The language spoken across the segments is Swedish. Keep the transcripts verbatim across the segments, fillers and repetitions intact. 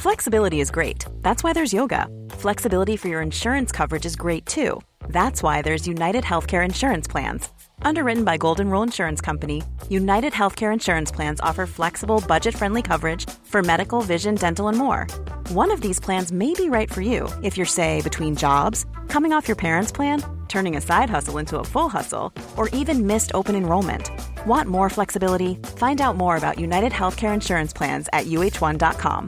Flexibility is great. That's why there's yoga. Flexibility for your insurance coverage is great too. That's why there's United Healthcare Insurance Plans. Underwritten by Golden Rule Insurance Company, United Healthcare Insurance Plans offer flexible, budget-friendly coverage for medical, vision, dental, and more. One of these plans may be right for you if you're, say, between jobs, coming off your parents' plan, turning a side hustle into a full hustle, or even missed open enrollment. Want more flexibility? Find out more about United Healthcare Insurance Plans at U H one dot com.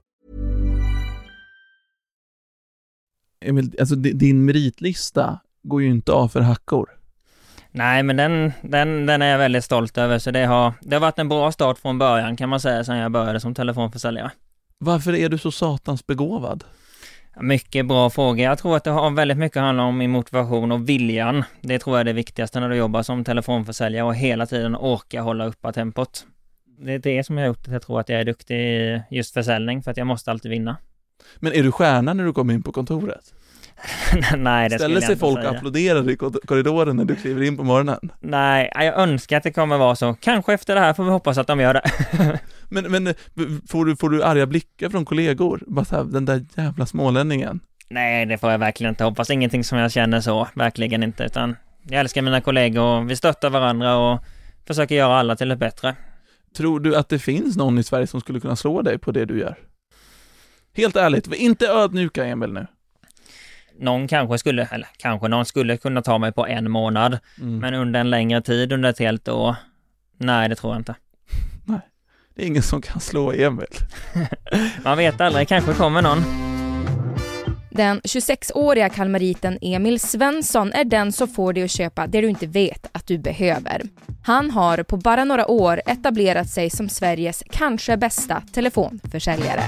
Emil, alltså din meritlista går ju inte av för hackor. Nej, men den, den, den är jag väldigt stolt över. Så det har, det har varit en bra start från början, kan man säga, sedan jag började som telefonförsäljare. Varför är du så satans begåvad? Mycket bra fråga. Jag tror att det har väldigt mycket handlar om min motivation och viljan. Det tror jag är det viktigaste när du jobbar som telefonförsäljare och hela tiden orka hålla uppe tempot. Det är det som jag har gjort att jag tror att jag är duktig i just försäljning, för att jag måste alltid vinna. Men är du stjärna när du kommer in på kontoret? Nej, det ställer sig jag folk och applåderar i korridoren när du kliver in på morgonen? Nej, jag önskar att det kommer vara så. Kanske efter det här får vi hoppas att de gör det. men men får, du, får du arga blickar från kollegor? Bara så här, den där jävla smålänningen. Nej, det får jag verkligen inte hoppas. Ingenting som jag känner så. Verkligen inte. Utan jag älskar mina kollegor och vi stöttar varandra och försöker göra alla till ett bättre. Tror du att det finns någon i Sverige som skulle kunna slå dig på det du gör? Helt ärligt, inte ödmjuka, Emil, nu. Någon kanske skulle, eller kanske någon skulle kunna ta mig på en månad. Mm. Men under en längre tid, under ett helt år, nej, det tror jag inte. Nej, det är ingen som kan slå Emil. Man vet aldrig, kanske kommer någon. Den tjugosexåriga kalmariten Emil Svensson är den som får dig att köpa det du inte vet att du behöver. Han har på bara några år etablerat sig som Sveriges kanske bästa telefonförsäljare.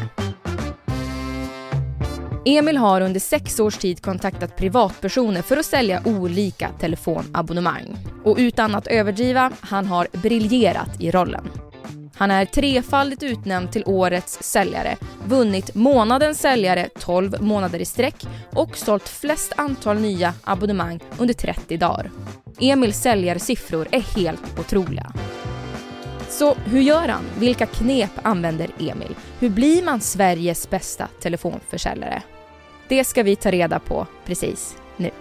Emil har under sex års tid kontaktat privatpersoner för att sälja olika telefonabonnemang. Och utan att överdriva, han har briljerat i rollen. Han är trefaldigt utnämnd till årets säljare, vunnit månadens säljare tolv månader i sträck och sålt flest antal nya abonnemang under trettio dagar. Emils säljarsiffror är helt otroliga. Så hur gör han? Vilka knep använder Emil? Hur blir man Sveriges bästa telefonförsäljare? Det ska vi ta reda på precis nu.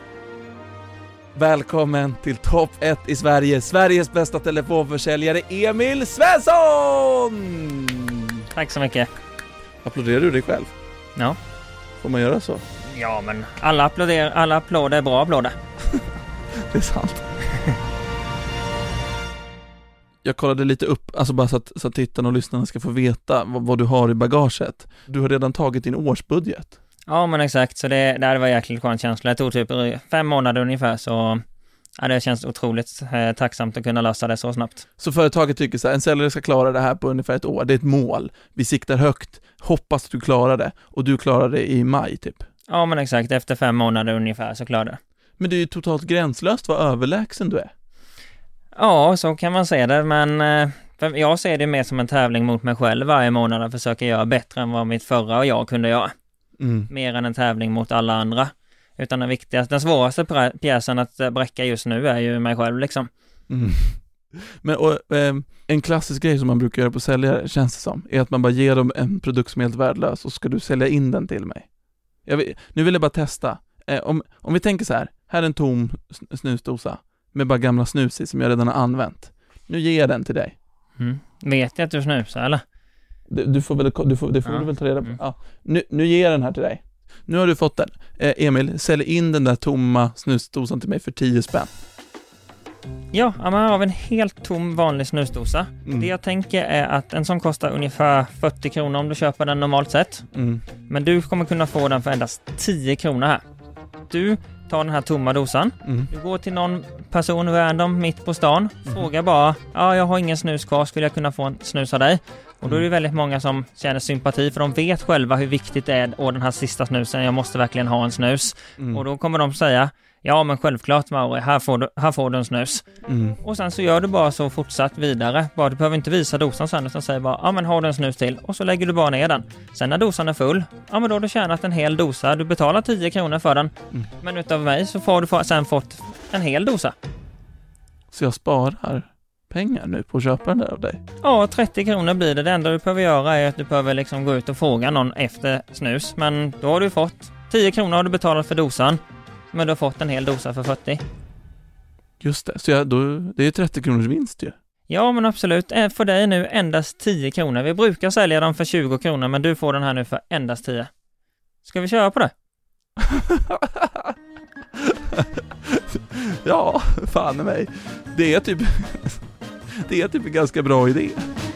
Välkommen till topp ett i Sverige, Sveriges bästa telefonförsäljare, Emil Svensson! Tack så mycket. Applåderar du dig själv? Ja. Får man göra så? Ja, men alla applåder, alla applåder är bra applåder. Det är sant. Jag kollade lite upp, alltså bara så att, så att tittarna och lyssnarna ska få veta vad, vad du har i bagaget. Du har redan tagit din årsbudget. Ja, men exakt. Så det, det var jäkligt skön känsla. Det tog typ fem månader ungefär, så ja, det känns otroligt eh, tacksamt att kunna lösa det så snabbt. Så företaget tycker så här, en säljare ska klara det här på ungefär ett år. Det är ett mål. Vi siktar högt. Hoppas att du klarar det. Och du klarar det i maj typ. Ja, men exakt. Efter fem månader ungefär så klarar det. Men det är ju totalt gränslöst vad överlägsen du är. Ja, så kan man säga det, men för jag ser det mer som en tävling mot mig själv varje månad att försöka göra bättre än vad mitt förra och jag kunde göra. Mm. Mer än en tävling mot alla andra. Utan den viktigaste, den svåraste pjäsen att bräcka just nu är ju mig själv liksom. Mm. Men och, eh, en klassisk grej som man brukar göra på säljare, känns det som, är att man bara ger dem en produkt som är helt värdelös och ska du sälja in den till mig. Jag vill, nu vill jag bara testa. Eh, om, om vi tänker så här, här är en tom snusdosa med bara gamla snus i som jag redan har använt. Nu ger jag den till dig. Mm. Vet jag att du snusar, eller? Du, du får väl, du får, det får ja. du väl ta reda på. Mm. Ja. Nu, nu ger jag den här till dig. Nu har du fått den. Eh, Emil, sälj in den där tomma snusdosan till mig för tio spänn. Ja, man har en helt tom vanlig snusdosa. Mm. Det jag tänker är att en sån kostar ungefär fyrtio kronor om du köper den normalt sett. Mm. Men du kommer kunna få den för endast tio kronor här. Du tar den här tomma dosan. Mm. Du går till någon person random mitt på stan. Mm. Frågar bara, ja jag har ingen snus kvar, skulle jag kunna få en snus av dig? Och då är det väldigt många som känner sympati, för de vet själva hur viktigt det är, och den här sista snusen, jag måste verkligen ha en snus. Mm. Och då kommer de säga, ja men självklart Mauri, här får du, här får du en snus. Mm. Och sen så gör du bara så fortsatt vidare. Bara, du behöver inte visa dosan sen, utan säger bara, ja men har du en snus till? Och så lägger du bara ner den. Sen när dosan är full, ja men då har du tjänat en hel dosa. Du betalar tio kronor för den. Mm. Men utav mig så får du sen fått en hel dosa. Så jag sparar pengar nu på att köpa den där av dig? Ja, trettio kronor blir det. Det enda du behöver göra är att du behöver liksom gå ut och fråga någon efter snus. Men då har du fått tio kronor har du betalat för dosan. Men du har fått en hel dosa för fyrtio. Just det, så jag, då, det är trettio kronors vinst ju. Ja, men absolut. För dig nu endast tio kronor. Vi brukar sälja dem för tjugo kronor, men du får den här nu för endast tio. Ska vi köra på det? Ja, fan i mig. Det är typ det är typ en ganska bra idé.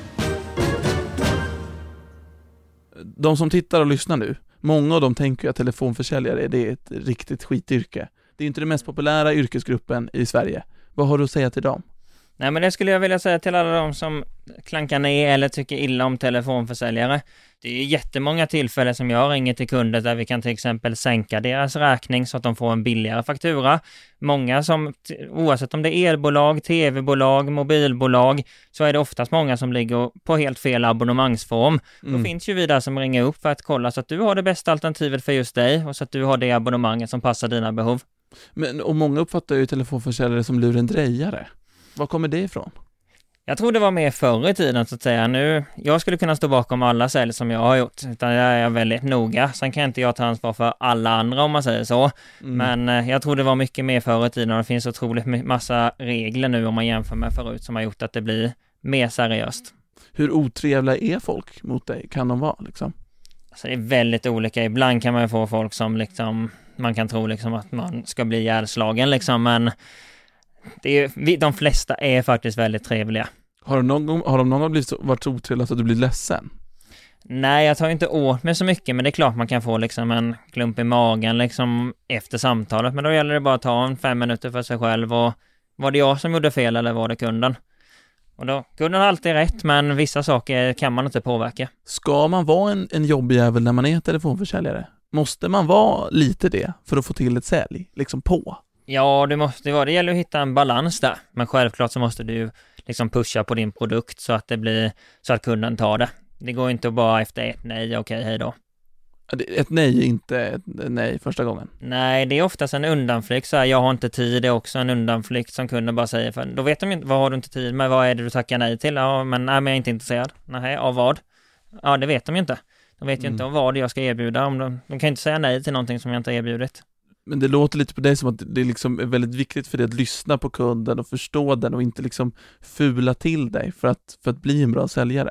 De som tittar och lyssnar nu, många av dem tänker att telefonförsäljare det är ett riktigt skityrke. Det är inte den mest populära yrkesgruppen i Sverige. Vad har du att säga till dem? Nej, men det skulle jag vilja säga till alla de som klankar ner eller tycker illa om telefonförsäljare. Det är ju jättemånga tillfällen som jag ringer till kunder där vi kan till exempel sänka deras räkning så att de får en billigare faktura. Många som, oavsett om det är elbolag, tv-bolag, mobilbolag, så är det oftast många som ligger på helt fel abonnemangsform. Mm. Då finns ju vi där som ringer upp för att kolla så att du har det bästa alternativet för just dig och så att du har det abonnemanget som passar dina behov. Men, och många uppfattar ju telefonförsäljare som lurendrejare. Var kommer det ifrån? Jag tror det var mer förr i tiden så att säga. Nu, jag skulle kunna stå bakom alla sälj som jag har gjort. Utan jag är väldigt noga. Sen kan inte jag ta ansvar för alla andra om man säger så. Mm. Men eh, jag tror det var mycket mer förr i tiden. Och det finns otroligt massa regler nu om man jämför med förut som har gjort att det blir mer seriöst. Hur otrevliga är folk mot dig? Kan de vara liksom? Alltså, det är väldigt olika. Ibland kan man ju få folk som liksom, man kan tro liksom att man ska bli ihjälslagen liksom. Men det är, de flesta är faktiskt väldigt trevliga. Har de någon gång, har de någon gång blivit så, varit så otrevliga att du blir ledsen? Nej, jag tar inte åt mig så mycket, men det är klart man kan få liksom en klump i magen liksom efter samtalet. Men då gäller det bara att ta en fem minuter för sig själv. Och var det jag som gjorde fel eller var det kunden? Och då, kunden har alltid rätt, men vissa saker kan man inte påverka. Ska man vara en, en jobbjävel när man är telefonförsäljare? Måste man vara lite det för att få till ett sälj? Liksom på? Ja, det måste vara. Det gäller att hitta en balans där. Men självklart så måste du liksom pusha på din produkt så att det blir så att kunden tar det. Det går inte bara efter ett nej, okej, hej då. Ett nej är inte ett nej första gången. Nej, det är oftast en undanflykt. Så här, jag har inte tid, det är också en undanflykt som kunden bara säger. För då vet de inte, vad har du inte tid med? Vad är det du tackar nej till? Ja, men, nej, men jag är inte intresserad. Nej, av vad? Ja, det vet de ju inte. De vet ju mm. inte om vad jag ska erbjuda. Om de, de kan inte säga nej till någonting som jag inte har erbjudit. Men det låter lite på dig som att det liksom är väldigt viktigt för dig att lyssna på kunden och förstå den och inte liksom fula till dig för att, för att bli en bra säljare.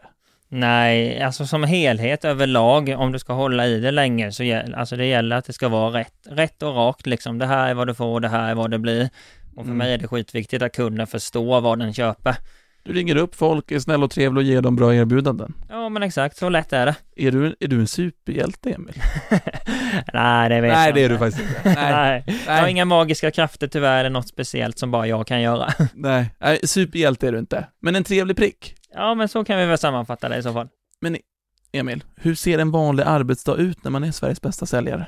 Nej, alltså som helhet överlag, om du ska hålla i det länge så gäller, alltså det gäller att det ska vara rätt, rätt och rakt liksom. Det här är vad du får, det här är vad det blir. Och för mm. mig är det skitviktigt att kunden förstår vad den köper. Du ringer upp folk, är snäll och trevlig och ger dem bra erbjudanden. Ja, men exakt, så lätt är det. Är du, är du en superhjälte, Emil? Nej, det vet Nej, jag det är inte. du faktiskt inte. Nej. Nej. Jag har inga magiska krafter tyvärr, eller något speciellt som bara jag kan göra. Nej, Nej superhjälte är du inte. Men en trevlig prick. Ja, men så kan vi väl sammanfatta det i så fall. Men Emil, hur ser en vanlig arbetsdag ut när man är Sveriges bästa säljare?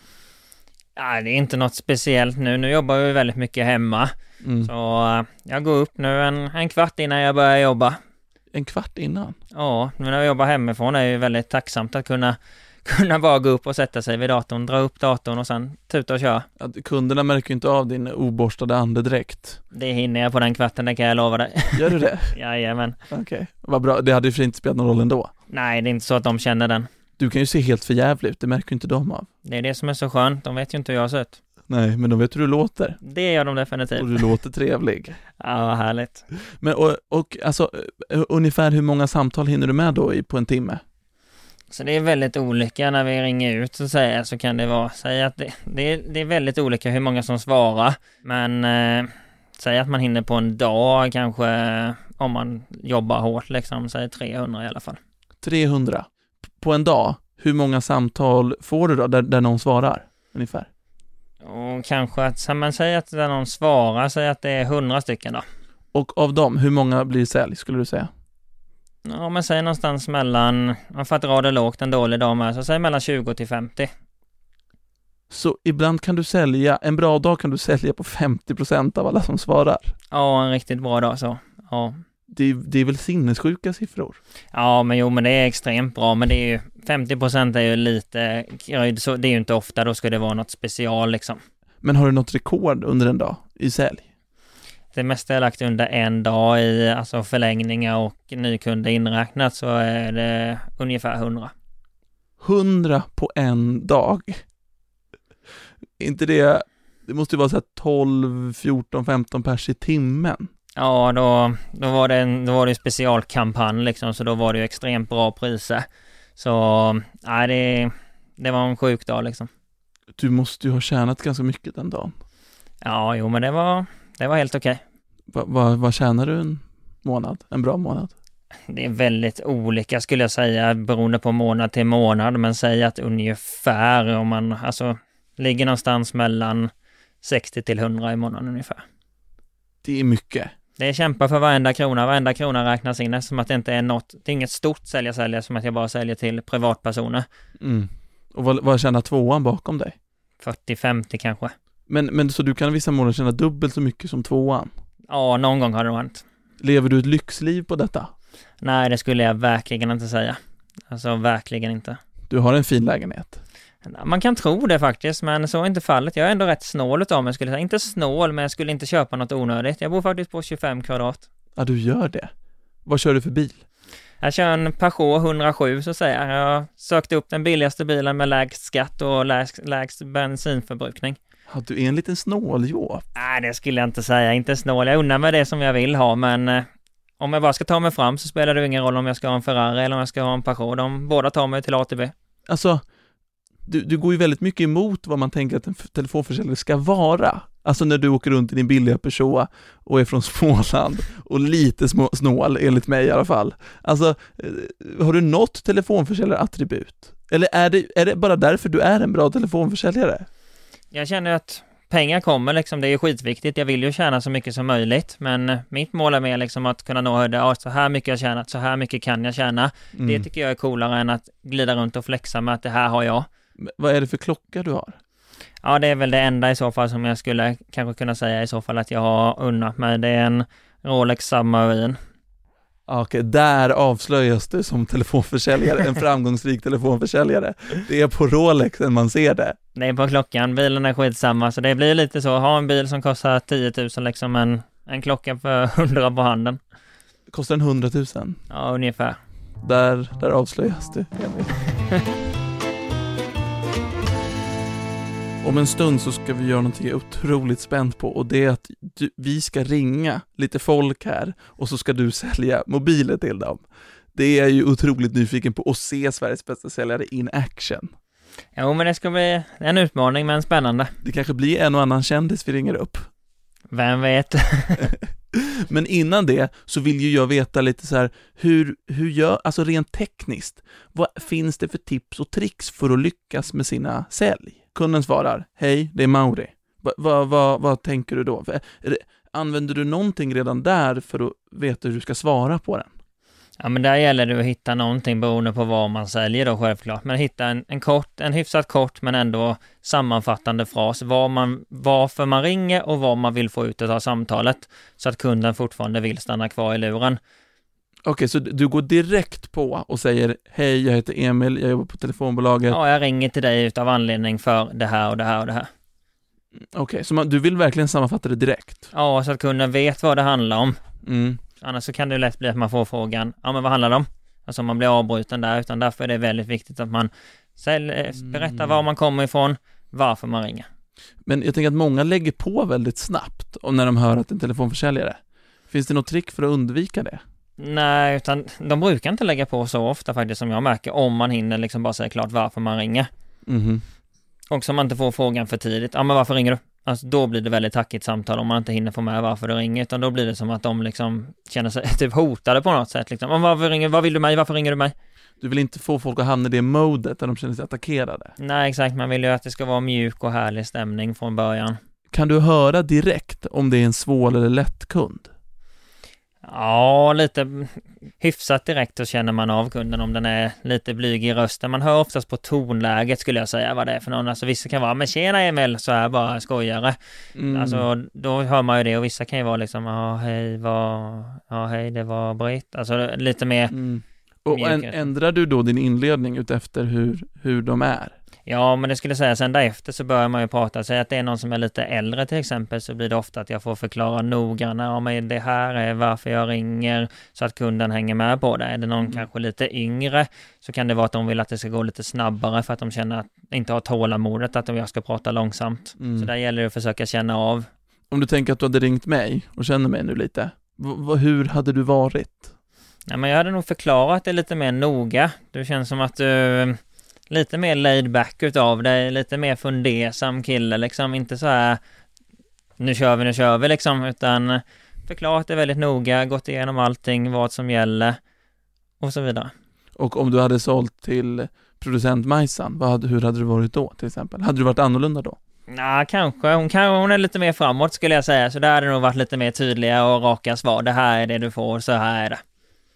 Ja, det är inte något speciellt nu. Nu jobbar vi väldigt mycket hemma. Mm. Så uh, jag går upp nu en, en kvart innan jag börjar jobba. En kvart innan? Ja, nu när jag jobbar hemifrån är det väldigt tacksamt att kunna, kunna bara gå upp och sätta sig vid datorn, dra upp datorn och sen tuta och köra. Ja, kunderna märker ju inte av din oborstade andedräkt. Det hinner jag på den kvarten, det kan jag lova dig. Gör du det? Jajamän. Okej, okay. Vad bra. Det hade ju för inte spelat någon roll ändå. Nej, det är inte så att de känner den. Du kan ju se helt för jävligt ut, det märker ju inte de av. Det är det som är så skönt, de vet ju inte hur jag ser ut. Nej, men de vet hur du låter. Det gör de definitivt. Och du låter trevlig. Ja, vad härligt. Men och, och alltså, ungefär hur många samtal hinner du med då i, på en timme? Så det är väldigt olika när vi ringer ut så, säga, så kan det vara, säga att det, det, är, det är väldigt olika hur många som svarar. Men eh, säg att man hinner på en dag kanske, om man jobbar hårt liksom, säg trehundra i alla fall. trehundra? På en dag? Hur många samtal får du då där, där någon svarar ungefär? Och kanske att man säger att när någon svarar, säger att det är hundra stycken då. Och av dem, hur många blir sälj skulle du säga? Ja, men säg någonstans mellan, man får dra det lågt en dålig dag med, så säg mellan tjugo till femtio. Så ibland kan du sälja, en bra dag kan du sälja på femtio procent av alla som svarar? Ja, en riktigt bra dag så, ja. Det, det är väl sinnessjuka siffror? Ja, men jo, men det är extremt bra, men det är ju, femtio procent är ju lite, så det är ju inte ofta, då ska det vara något special liksom. Men har du något rekord under en dag i sälj? det mesta är lagt under en dag i alltså förlängningar och nykunder inräknat, så är det ungefär hundra. hundra på en dag? Inte det, det måste ju vara så här tolv, fjorton, femton pers i timmen. Ja, då, då var det en då var det en specialkampanj liksom, så då var det ju extremt bra priser. Så nej, det, det var en sjuk dag liksom. Du måste ju ha tjänat ganska mycket den dagen. Ja, jo, men det var, det var helt okej. Va, va, vad tjänar du en månad? En bra månad? Det är väldigt olika skulle jag säga, beroende på månad till månad, men säg att ungefär om man alltså ligger någonstans mellan sextio till hundra i månaden ungefär. Det är mycket. Det är kämpa för varenda krona, varenda krona räknas in, som att det inte är något, det är inget stort sälja sälja som att jag bara säljer till privatpersoner. Mm. Och vad, vad tjänar tvåan bakom dig? fyrtio femtio kanske. Men, men så du kan vissa månader tjäna dubbelt så mycket som tvåan? Ja, någon gång har det hänt. Lever du ett lyxliv på detta? Nej, det skulle jag verkligen inte säga. Alltså verkligen inte. Du har en fin lägenhet. Man kan tro det faktiskt, men så är inte fallet. Jag är ändå rätt snål utav mig, skulle jag säga. Inte snål, men jag skulle inte köpa något onödigt. Jag bor faktiskt på tjugofem kvadrat. Ja, du gör det. Vad kör du för bil? Jag kör en Peugeot hundrasju, så säger jag. Jag sökte upp den billigaste bilen med lägst skatt och lägst, lägst bensinförbrukning. Ja, du är en liten snåljåp. Nej, det skulle jag inte säga. Inte snål. Jag undrar mig det som jag vill ha, men eh, om jag bara ska ta mig fram så spelar det ingen roll om jag ska ha en Ferrari eller om jag ska ha en Peugeot. De båda tar mig till A till B. Alltså, du, du går ju väldigt mycket emot vad man tänker att en telefonförsäljare ska vara. Alltså när du åker runt i din billiga Peugeot och är från Småland och lite små, snål, enligt mig i alla fall. Alltså, har du något telefonförsäljare-attribut? Eller är det, är det bara därför du är en bra telefonförsäljare? Jag känner att pengar kommer liksom, det är ju skitviktigt. Jag vill ju tjäna så mycket som möjligt, men mitt mål är mer liksom att kunna nå höjder. Ja, så här mycket jag tjänat, så här mycket kan jag tjäna. Mm. Det tycker jag är coolare än att glida runt och flexa med att det här har jag. Men vad är det för klocka du har? Ja, det är väl det enda i så fall som jag skulle kanske kunna säga i så fall att jag har unnat mig. Det är en Rolex Submarine. Okej, där avslöjas du som telefonförsäljare, en framgångsrik telefonförsäljare. Det är på Rolexen man ser det. Det är på klockan, bilen är skitsamma, så det blir lite så. Ha en bil som kostar tio tusen liksom, en, en klocka för hundra på handen. Kostar en hundratusen? Ja, ungefär. Där, där avslöjas du, Emil. Om en stund så ska vi göra någonting otroligt spänt på, och det är att du, vi ska ringa lite folk här och så ska du sälja mobiler till dem. Det är jag ju otroligt nyfiken på att se Sveriges bästa säljare in action. Jo, men det ska bli en utmaning, men spännande. Det kanske blir en och annan kändis vi ringer upp. Vem vet? Men innan det så vill ju jag veta lite så här, hur, hur gör, alltså rent tekniskt, vad finns det för tips och tricks för att lyckas med sina sälj? Kunden svarar, hej, det är Mauri. Va, va, va, vad tänker du då? Det, använder du någonting redan där för att veta hur du ska svara på den? Ja, men där gäller det att hitta någonting beroende på vad man säljer då, självklart. Men hitta en, en kort, en hyfsat kort men ändå sammanfattande fras. Var man, varför man ringer och vad man vill få ut av samtalet. Så att kunden fortfarande vill stanna kvar i luren. Okej, så du går direkt på och säger, hej, jag heter Emil, jag jobbar på telefonbolaget. Ja, jag ringer till dig utav anledning för det här och det här och det här. Okej, så man, du vill verkligen sammanfatta det direkt? Ja, så att kunden vet vad det handlar om. Mm. Annars så kan det lätt bli att man får frågan, ja men vad handlar det om? Alltså man blir avbruten där, utan därför är det väldigt viktigt att man sälj, berättar var man kommer ifrån, varför man ringer. Men jag tänker att många lägger på väldigt snabbt om när de hör att en telefonförsäljare. Finns det något trick för att undvika det? Nej, utan de brukar inte lägga på så ofta faktiskt, som jag märker, om man hinner liksom bara säga klart varför man ringer. Mm. Och så man inte får frågan för tidigt, ja men varför ringer du? Alltså då blir det väldigt tackigt samtal om man inte hinner få med varför du ringer, utan då blir det som att de liksom känner sig typ hotade på något sätt liksom. Varför ringer, vad vill du mig? Varför ringer du mig? Du vill inte få folk att hamna i det modet där de känner sig attackerade. Nej, exakt. Man vill ju att det ska vara mjuk och härlig stämning från början. Kan du höra direkt om det är en svår eller lätt kund? Ja, lite hyfsat direkt så känner man av kunden om den är lite blyg i rösten. Man hör oftast på tonläget, skulle jag säga, vad det är för någon. Alltså vissa kan vara, men tjena Emil, så är bara skojare. Mm. Alltså då hör man ju det, och vissa kan ju vara liksom, ja hej, vad, ja hej, det var Britt. Alltså lite mer... Mm. Och en, ändrar du då din inledning ut efter hur, hur de är? Ja, men det skulle säga sen därefter så börjar man ju prata. Säg att det är någon som är lite äldre till exempel, så blir det ofta att jag får förklara noggrannare om ja, det här är varför jag ringer så att kunden hänger med på det. Är det någon mm. kanske lite yngre så kan det vara att de vill att det ska gå lite snabbare för att de känner att inte har tålamodet att jag ska prata långsamt. Mm. Så där gäller det att försöka känna av. Om du tänker att du hade ringt mig och känner mig nu lite, v- hur hade du varit? Ja, men jag hade nog förklarat det lite mer noga. Det känns som att du lite mer laid back utav dig, lite mer fundersam kille liksom, inte så här nu kör vi, nu kör vi liksom, utan förklarat det väldigt noga, gått igenom allting, vad som gäller och så vidare. Och om du hade sålt till producent Majsan, vad hade, hur hade du varit då till exempel? Hade du varit annorlunda då? Ja, kanske. Hon, kan, hon är lite mer framåt skulle jag säga, så där hade det nog varit lite mer tydliga och raka svar. Det här är det du får, så här är det.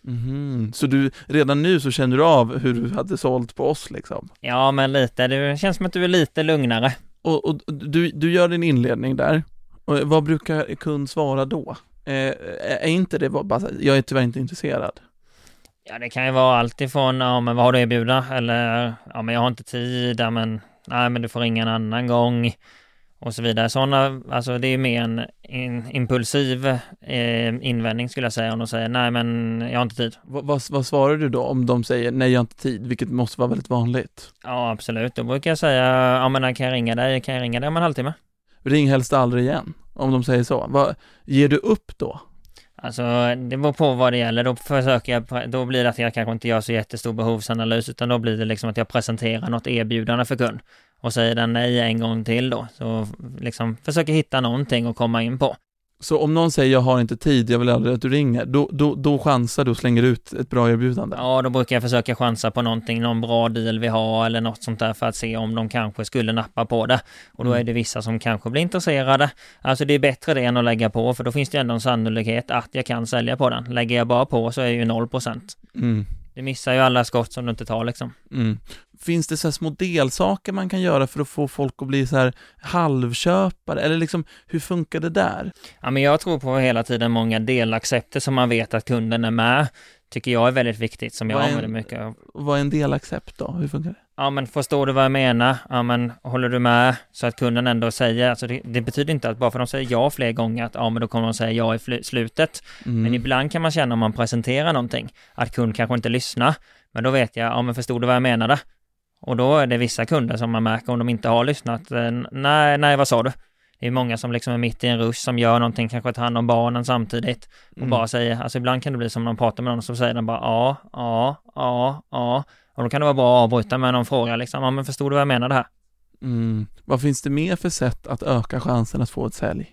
Mm, så du, redan nu så känner du av hur du hade sålt på oss liksom? Ja, men lite. Det känns som att du är lite lugnare. Och, och du, du gör din inledning där. Och vad brukar kund svara då? Eh, är inte det bara, jag är tyvärr inte intresserad? Ja, det kan ju vara allt ifrån, ja men vad har du erbjuda? Eller, ja men jag har inte tid, ja, men nej men du får ringa en annan gång. Och så vidare. Sådana, alltså det är mer en in, impulsiv eh, invändning skulle jag säga, om de säger nej men jag har inte tid. V- vad, vad svarar du då om de säger nej jag har inte tid, vilket måste vara väldigt vanligt? Ja absolut, då brukar jag säga ja men kan jag ringa dig, kan jag ringa dig om en halvtimme? Ring helst aldrig igen, om de säger så. Vad, ger du upp då? Alltså det beror på vad det gäller, då försöker jag, då blir det att jag kanske inte gör så jättestor behovsanalys, utan då blir det liksom att jag presenterar något erbjudande för kund. Och säger den nej en gång till då. Så liksom försöker hitta någonting att komma in på. Så om någon säger jag har inte tid, jag vill aldrig att du ringer, då, då, då chansar du och slänger ut ett bra erbjudande? Ja, då brukar jag försöka chansa på någonting, någon bra deal vi har eller något sånt där för att se om de kanske skulle nappa på det. Och då är det vissa som kanske blir intresserade. Alltså det är bättre det än att lägga på, för då finns det ändå en sannolikhet att jag kan sälja på den. Lägger jag bara på så är det ju noll procent. Mm. Det missar ju alla skott som du inte tar liksom. Mm. Finns det så här små delsaker man kan göra för att få folk att bli så här halvköpare? Eller liksom, hur funkar det där? Ja, men jag tror på hela tiden många delaccepter som man vet att kunden är med. Tycker jag är väldigt viktigt, som jag använder mycket av. Vad är en delaccept då? Hur funkar det? Ja, men förstår du vad jag menar? Ja, men håller du med? Så att kunden ändå säger, alltså det, det betyder inte att bara för att de säger ja fler gånger att ja, men då kommer de säga ja i fl- slutet. Mm. Men ibland kan man känna om man presenterar någonting att kund kanske inte lyssnar. Men då vet jag, ja men förstod du vad jag menade? Och då är det vissa kunder som man märker om de inte har lyssnat. Nej, nej, vad sa du? Det är många som liksom är mitt i en rush som gör någonting, kanske tar hand om barnen samtidigt och mm. bara säger, alltså ibland kan det bli som de pratar med någon som säger de bara ja, ja, ja, ja. Och då kan det vara bra att avbryta med någon fråga liksom, ja men förstod du vad jag menar det här? Mm. Vad finns det mer för sätt att öka chansen att få ett sälj?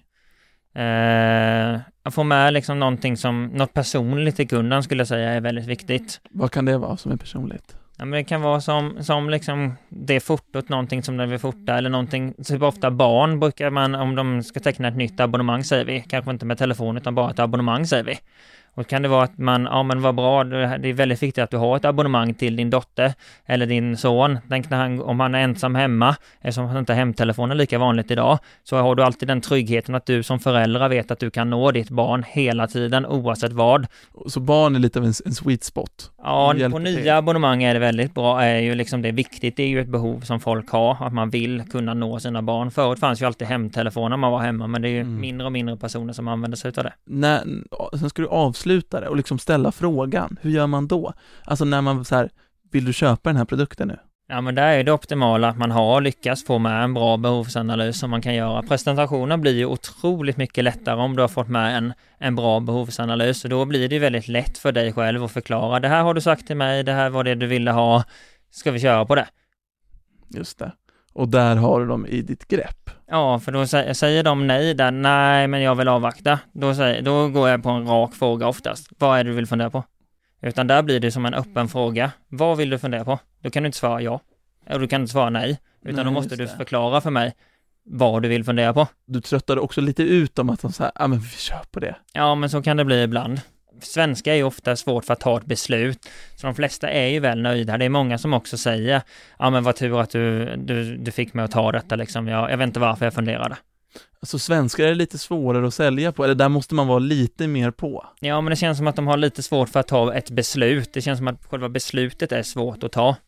Eh, att få med liksom någonting som, något personligt i kunden skulle jag säga är väldigt viktigt. Vad kan det vara som är personligt? Ja, men det kan vara som, som liksom det fotot, någonting som de vill fota eller någonting, typ ofta barn brukar man, om de ska teckna ett nytt abonnemang säger vi, kanske inte med telefon utan bara ett abonnemang säger vi. Och kan det vara att man, ja men vad bra, det är väldigt viktigt att du har ett abonnemang till din dotter eller din son. Tänk när han, om han är ensam hemma, eftersom inte hemtelefonen är lika vanligt idag, så har du alltid den tryggheten att du som förälder vet att du kan nå ditt barn hela tiden oavsett vad. Så barn är lite av en, en sweet spot? Ja, på nya till. abonnemang är det väldigt bra, är ju liksom det är viktigt, det är ju ett behov som folk har, att man vill kunna nå sina barn. Förut fanns ju alltid hemtelefoner när man var hemma, men det är ju mm. mindre och mindre personer som använder sig av det. När, sen ska du avsluta det och liksom ställa frågan, hur gör man då? Alltså när man så här, vill du köpa den här produkten nu? Ja, men där är det optimala att man har lyckats få med en bra behovsanalys som man kan göra. Presentationen blir ju otroligt mycket lättare om du har fått med en, en bra behovsanalys, och då blir det väldigt lätt för dig själv att förklara, det här har du sagt till mig, det här var det du ville ha, ska vi köra på det? Just det. Och där har du dem i ditt grepp. Ja, för då säger de nej där, nej men jag vill avvakta. Då, säger, då går jag på en rak fråga oftast. Vad är det du vill fundera på? Utan där blir det som en öppen fråga. Vad vill du fundera på? Då kan du inte svara ja. Och du kan inte svara nej. Utan nej, då måste du förklara för mig vad du vill fundera på. Du tröttade också lite ut om att de säger, ja men vi kör på det. Ja, men så kan det bli ibland. Svenska är ju ofta svårt för att ta ett beslut. Så de flesta är ju väl nöjda. Det är många som också säger, ja men vad tur att du, du, du fick mig att ta detta liksom. Jag, jag vet inte varför jag funderade. Alltså svenskar är lite svårare att sälja på, eller där måste man vara lite mer på. Ja, men det känns som att de har lite svårt för att ta ett beslut. Det känns som att själva beslutet är svårt att ta.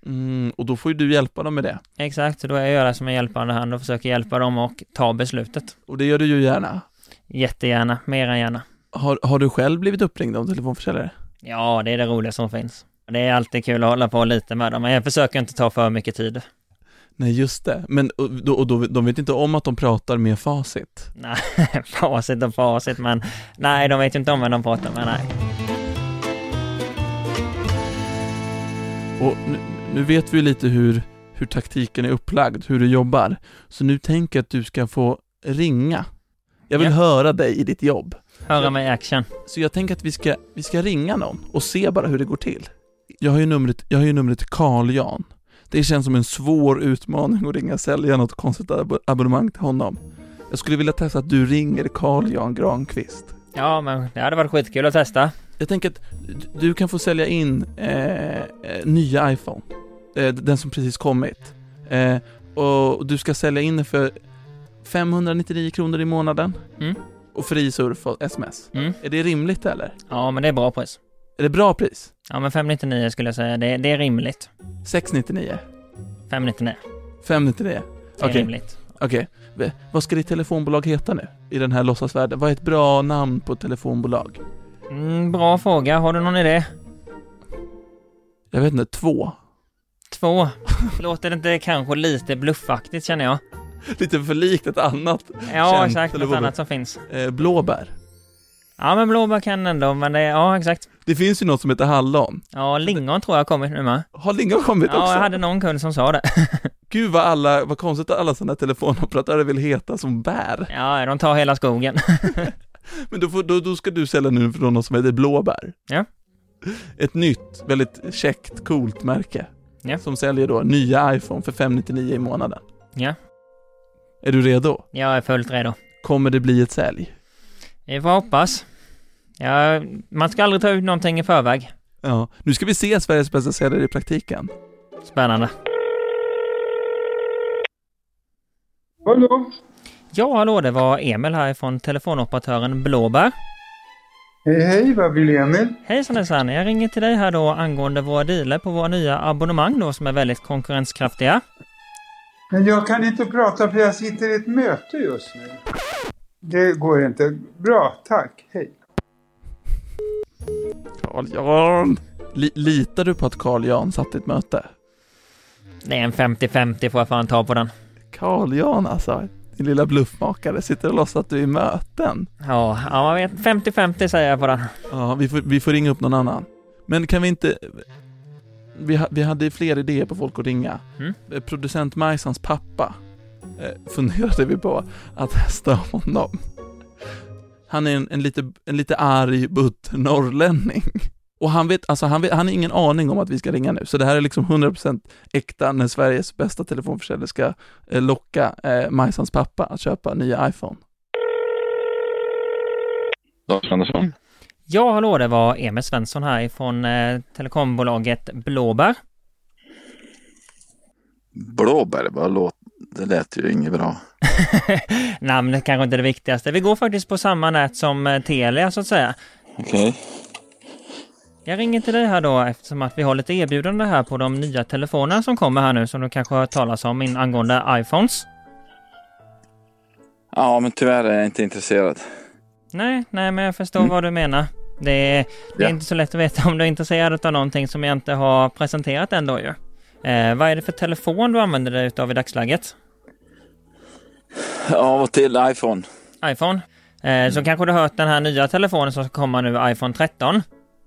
Mm, och då får ju du hjälpa dem med det. Exakt, så då är jag gör det som en hjälpande hand och försöker hjälpa dem och ta beslutet. Och det gör du ju gärna. Jättegärna, mer än gärna. Har, har du själv blivit uppringd av telefonförsäljare? Ja, det är det roliga som finns. Det är alltid kul att hålla på lite med dem, men jag försöker inte ta för mycket tid. Nej, just det. Men och då, och då, de vet inte om att de pratar med facit? Nej, facit och facit, men nej, de vet inte om vad de pratar med, nej. Och nu, nu vet vi lite hur, hur taktiken är upplagd, hur du jobbar. Så nu tänker jag att du ska få ringa. Jag vill ja. höra dig i ditt jobb. Höra mig i action. Så jag tänker att vi ska, vi ska ringa någon och se bara hur det går till. Jag har ju numret, jag har ju numret Carl Jan. Det känns som en svår utmaning att ringa sälja något konstigt ab- abonnemang till honom. Jag skulle vilja testa att du ringer Carl Jan Granqvist. Ja, men det hade varit skitkul att testa. Jag tänker att du kan få sälja in eh, nya iPhone. Eh, den som precis kommit. Eh, och du ska sälja in den för femhundranittionio kronor i månaden. Mm. Och fri surf och sms. Mm. Är det rimligt eller? Ja, men det är bra pris. Är det bra pris? Ja, men femhundranittionio skulle jag säga. Det, det är rimligt. sexhundranittionio? femhundranittionio. femhundranittionio? Det är okay. rimligt. Okej. Okay. Vad ska ditt telefonbolag heta nu? I den här låtsasvärlden? Vad är ett bra namn på ett telefonbolag? Mm, bra fråga. Har du någon idé? Jag vet inte. Två. Två? Låter det inte kanske lite bluffaktigt, känner jag? Lite för likt ett annat. Ja, exakt. Något annat som finns. Eh, blåbär. Ja, men blåbär kan ändå, men det, ja, exakt. Det finns ju något som heter hallon. Ja, lingon tror jag har kommit nu med. Har lingon kommit ja, också? Ja, jag hade någon kund som sa det. Gud vad alla, vad konstigt att alla sådana telefonoperatörer vill heta som bär. Ja, de tar hela skogen. Men då, får, då, då ska du sälja nu för något som heter blåbär. Ja. Ett nytt, väldigt käckt, coolt märke. Ja. Som säljer då nya iPhone för femhundranittionio i månaden. Ja. Är du redo? Jag är fullt redo. Kommer det bli ett sälj? Vi får hoppas. Ja, man ska aldrig ta ut någonting i förväg. Ja, nu ska vi se Sveriges bästa säljare i praktiken. Spännande. Hallå? Ja, hallå, det var Emil här från telefonoperatören Blåbär. Hej, hej, vad vill Emil? Hejsan, hejsan. Jag ringer till dig här då angående våra dealer på våra nya abonnemang då som är väldigt konkurrenskraftiga. Men jag kan inte prata för jag sitter i ett möte just nu. Det går inte. Bra, tack. Hej. Carl Jan. L- litar du på att Carl Jan satt i ett möte? Det är en femtio femtio får jag fan ta på den. Carl Jan alltså. Din lilla bluffmakare sitter och låtsas att du är i möten. Ja, ja man vet. femtio femtio säger jag på den. Ja, vi får, vi får ringa upp någon annan. Men kan vi inte... Vi, ha, vi hade fler idéer på folk att ringa. Mm. Producent Majsans pappa eh, funderade vi på att testa honom. Han är en, en, lite, en lite arg butter norrlänning. Och han vet, alltså han vet, han har ingen aning om att vi ska ringa nu. Så det här är liksom hundra procent äkta när Sveriges bästa telefonförsäljare ska eh, locka eh, Majsans pappa att köpa nya iPhone. Lars Andersson. Ja, hallå, det var Emil Svensson här från eh, telekombolaget Blåbär. Blåbär, vad låt, det lät ju inget bra. Namnet kanske inte är det viktigaste. Vi går faktiskt på samma nät som eh, Telia så att säga. Okej. Okay. Jag ringer till dig här då eftersom att vi har lite erbjudande här på de nya telefonerna som kommer här nu som du kanske har hört talas om in angående iPhones. Ja, men tyvärr är jag inte intresserad. Nej, nej, men jag förstår mm. vad du menar. Det är, det är ja. inte så lätt att veta om du är intresserad av någonting som jag inte har presenterat ändå ju. Eh, vad är det för telefon du använder dig utav i dagsläget? Av och till iPhone. iPhone? Eh, mm. Så kanske du har hört den här nya telefonen som kommer nu, iPhone tretton?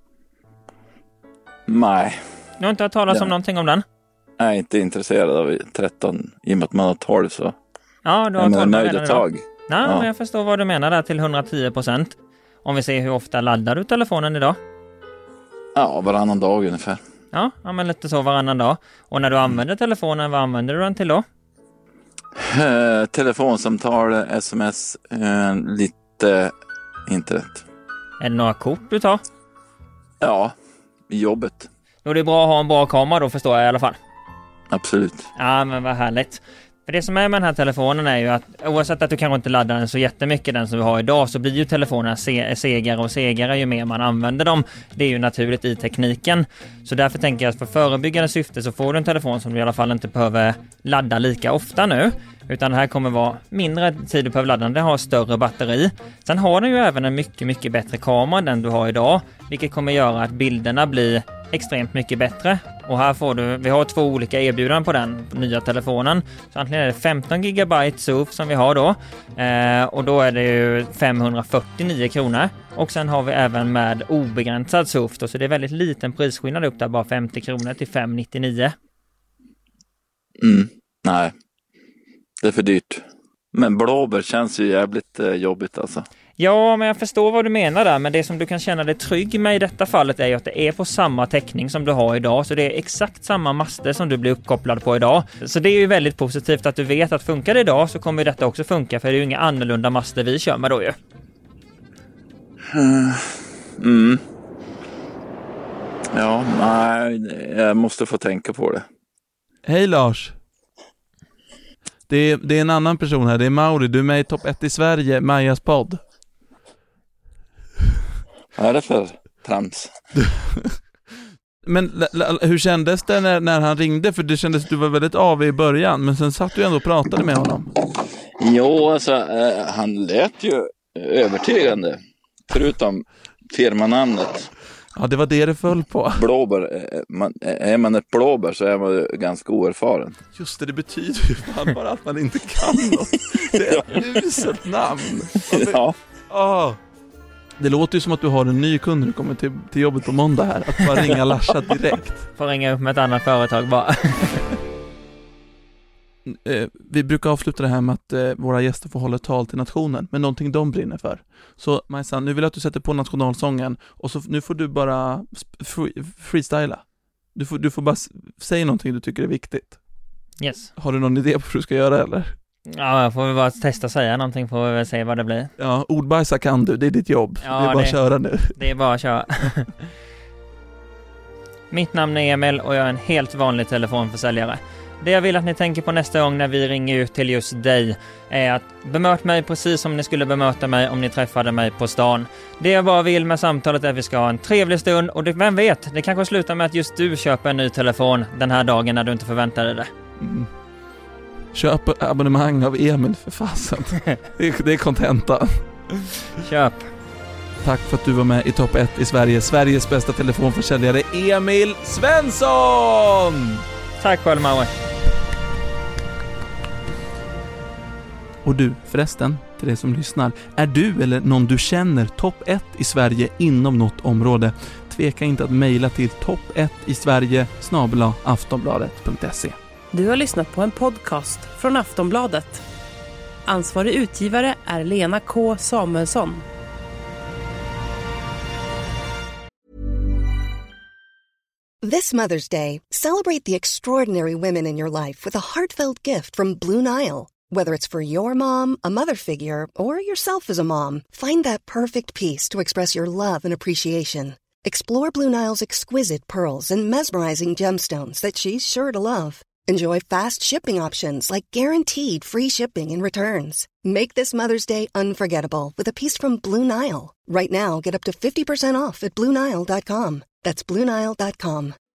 Nej. Du har inte hört talas ja. om någonting om den? Jag är inte intresserad av tretton i och med att man har tolv så. Ja, du har tolv nöjd ett tag. Nej, ja. men jag förstår vad du menar där till hundratio procent. Om vi ser hur ofta laddar du telefonen idag? Ja, varannan dag ungefär. Ja, ja men lite så varannan dag. Och när du använder telefonen, vad använder du den till då? Eh, telefonsamtal, sms, eh, lite internet. Är det några kort du tar? Ja, i jobbet. Då är det bra att ha en bra kamera då förstår jag i alla fall. Absolut. Ja, men vad härligt. För det som är med den här telefonen är ju att oavsett att du kanske inte laddar den så jättemycket den som vi har idag, så blir ju telefonerna se- segare och segare ju mer man använder dem. Det är ju naturligt i tekniken. Så därför tänker jag att för förebyggande syfte så får du en telefon som du i alla fall inte behöver ladda lika ofta nu. Utan det här kommer vara mindre tid du behöver ladda den. Det har större batteri. Sen har den ju även en mycket, mycket bättre kamera än den du har idag. Vilket kommer göra att bilderna blir extremt mycket bättre. Och här får du, vi har två olika erbjudanden på den på nya telefonen. Så antingen är det femton gigabyte S O F som vi har då. Eh, och då är det ju femhundrafyrtionio kronor. Och sen har vi även med obegränsad S O F då. Så det är väldigt liten prisskillnad upp där, bara femtio kronor till femhundranittionio. Mm, nej. Det är för dyrt. Men blåbär känns ju jävligt eh, jobbigt alltså. Ja, men jag förstår vad du menar där. Men det som du kan känna dig trygg med i detta fallet är ju att det är på samma täckning som du har idag. Så det är exakt samma master som du blir uppkopplad på idag. Så det är ju väldigt positivt att du vet att funkar det idag så kommer detta också funka. För det är ju inga annorlunda master vi kör med då ju. Mm. Ja, nej, jag måste få tänka på det. Hej Lars. Det är, det är en annan person här, det är Mauri, du är med i topp ett i Sverige, Majas podd. Vad är det för trams? Men l- l- hur kändes det när, när han ringde? För det kändes att du var väldigt av i början, men sen satt du ändå och pratade med honom. Jo, alltså eh, han lät ju övertygande, förutom firmanamnet. Ja, det var det det föll på. Blåbär, man, är man ett blåbär så är man ju ganska oerfaren. Just det, det betyder ju fan bara att man inte kan något. Det är ett uselt namn. Ja. Oh. Det låter ju som att du har en ny kund när du kommer till, till jobbet på måndag här. Att bara ringa Larsa direkt. Får ringa upp med ett annat företag bara. Vi brukar avsluta det här med att eh, våra gäster får hålla tal till nationen, men någonting de brinner för. Så Majsan, nu vill jag att du sätter på nationalsången och så nu får du bara free, freestyla. Du får, du får bara s- säga någonting du tycker är viktigt. Yes. Har du någon idé på hur du ska göra eller? Ja, jag får väl bara testa att säga någonting, får vi väl se vad det blir. Ja, ordbajsa kan du, det är ditt jobb. Ja, det är bara det, att köra nu. Det är bara att köra. Mitt namn är Emil och jag är en helt vanlig telefonförsäljare. Det jag vill att ni tänker på nästa gång när vi ringer ut till just dig är att bemöta mig precis som ni skulle bemöta mig om ni träffade mig på stan. Det jag bara vill med samtalet är att vi ska ha en trevlig stund och det, vem vet, det kanske slutar med att just du köper en ny telefon den här dagen när du inte förväntar dig det. Mm. Köp abonnemang av Emil för fasen. Det är, det är kontentan. Köp. Tack för att du var med i topp ett i Sverige. Sveriges bästa telefonförsäljare Emil Svensson! Tack själv, Mauri. Och du, förresten, till dig som lyssnar, är du eller någon du känner topp ett i Sverige inom något område? Tveka inte att mejla till topp ett i Sverige snabel-a aftonbladet punkt se. Du har lyssnat på en podcast från Aftonbladet. Ansvarig utgivare är Lena K. Samuelsson. This Mother's Day, celebrate the extraordinary women in your life with a heartfelt gift from Blue Nile. Whether it's for your mom, a mother figure, or yourself as a mom, find that perfect piece to express your love and appreciation. Explore Blue Nile's exquisite pearls and mesmerizing gemstones that she's sure to love. Enjoy fast shipping options like guaranteed free shipping and returns. Make this Mother's Day unforgettable with a piece from Blue Nile. Right now, get up to fifty percent off at Blue Nile dot com. That's Blue Nile dot com.